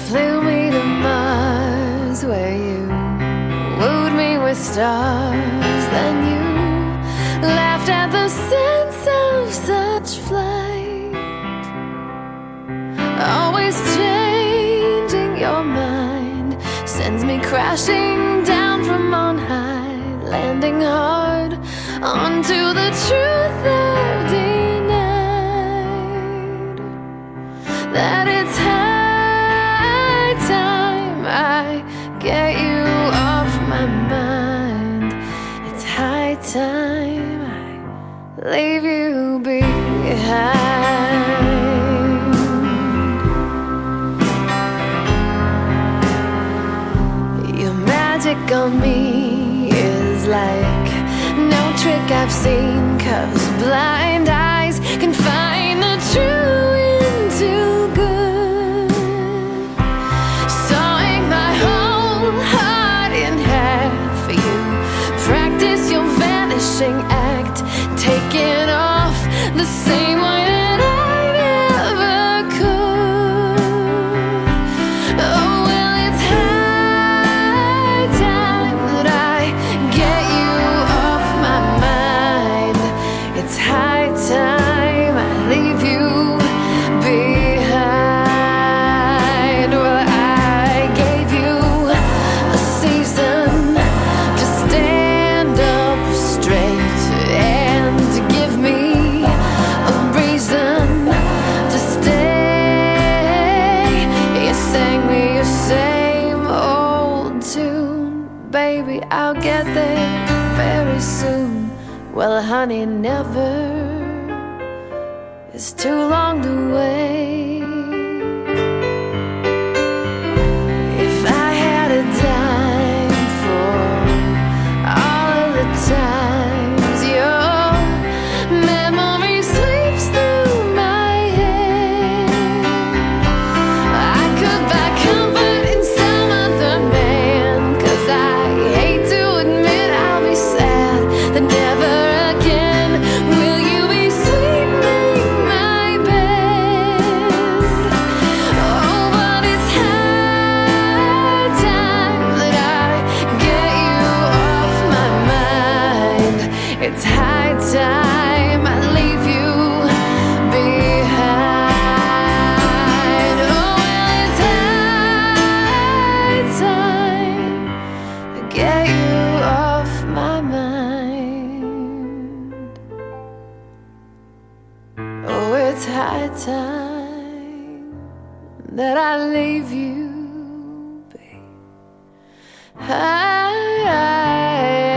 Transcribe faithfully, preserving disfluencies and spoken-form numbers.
flew me to Mars, where you wooed me with stars. Then you laughed at the sense of such flight, always changing your mind. Sends me crashing down from on high, landing hard onto the truth I've denied. That it's high time I get you off my mind. It's high time I leave you behind. Your magic on me is like no trick I've seen, 'cause blind eyes can find the true into good. Sawing my whole heart in half for you. Practice your vanishing act, taking off the same way that I never could. Oh, well, it's high time that I get you off my mind. It's high time I leave you behind. Well, I gave you a season to stand up straight and to give me a reason to stay. You sang me your same old tune, baby, I'll get there very soon. Well, honey, never is too long to wait. If I had a dime for all of the times your memory sweeps through my head, I could buy comfort in some other man. 'Cause I hate to admit I'll be sad that never again will you be sweetening my bed. Oh, but it's high time that I get you off my mind. It's high time I leave you behind. Oh, well, it's high time I get you off my mind. Oh, it's high time that I leave you behind.